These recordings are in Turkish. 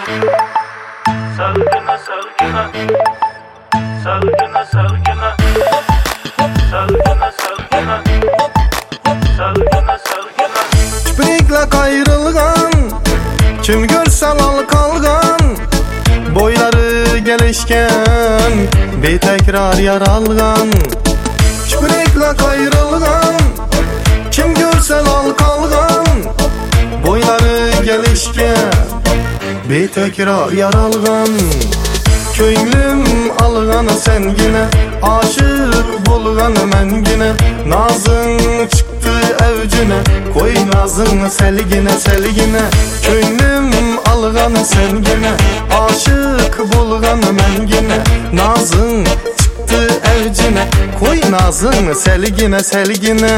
Salgına salgına, salgına salgına, salgına salgına, salgına salgına. Kiprikle kayrılgan, kim görse lal kalgan, boyları gelişken, betekrar yaralgan. Kiprikle kayrılgan, kim görse lal kalgan, boyları gelişken, betekrar yaralgan. Köylüm alğana sen yine, aşık bolğana men yine. Nazın çıktı evcine, koy nazını selgine selgine. Köylüm alğana sen yine, aşık bolğana men yine. Nazın çıktı evcine, koy nazını selgine selgine.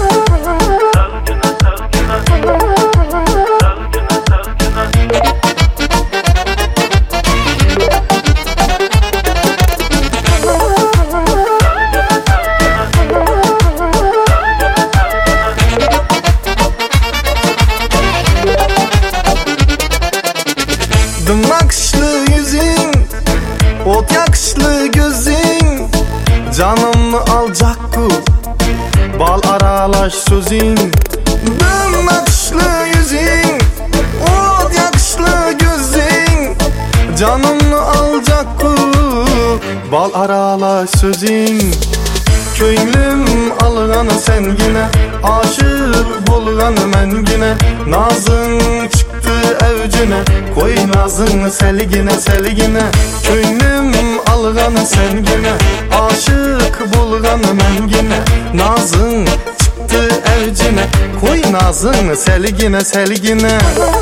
Nakışlı yüzün, ot yakışlı gözün, canımı alacak bu bal aralaş sözün. Nakışlı yüzün, ot yakışlı gözün, canımı alacak bu bal aralaş sözün. Köylüm alğana sen yine, aşık bolğana men yine. Nazın çıktı evcine, koy nazını selgine selgine. Köylüm alğana sen yine, aşık bolğana men yine. Nazın çıktı evcine, koy nazını selgine selgine.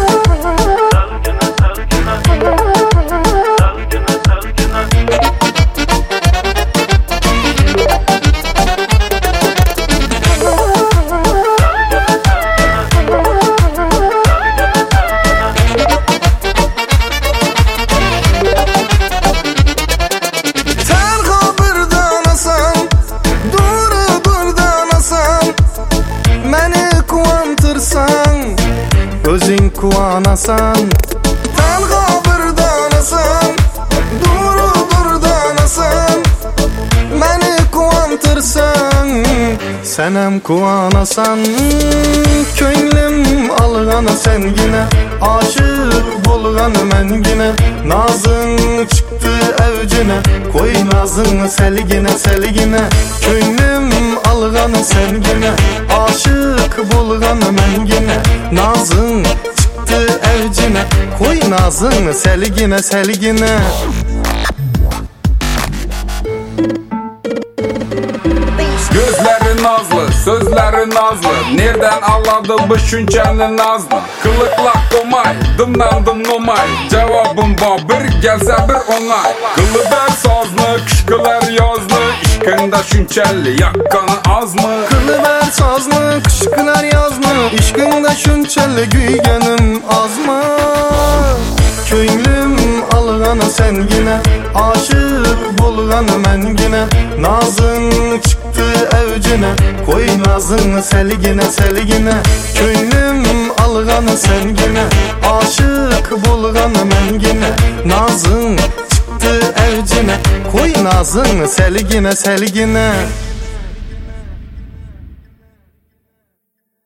Özün kuvanasan, talga bir danasan, dur danasan, meni kuvantırsan, senem kuvanasan. Köylüm alğana sen yine, aşık bolğana men yine. Nazın çıktı evcine, koy nazını selgine selgine. Köylüm alğana sen yine, aşık bolğana men yine. Nazın çıktı evcine, koy nazını selgine selgine. Gözleri nazlı, sözleri nazlı, nereden anladı bu şünçeni nazlı? Kılıkla komay, dımdan dım nomay, cevabım var bir gelse bir onay. Kılıber sazlı, kışkılar yazlı, işkında şünçeli yakkanı az mı? Kılıver sazlı, kışkılar yazlı, işkında şünçeli güygenim az mı? Köylüm alğana sen yine, aşık bolğana men yine. Nazın çıktı evcine, koy nazını selgine selgine. Köylüm alğana sen yine, aşık bolğana men yine. Nazın çıktı evcine, koy nazını selgine selgine.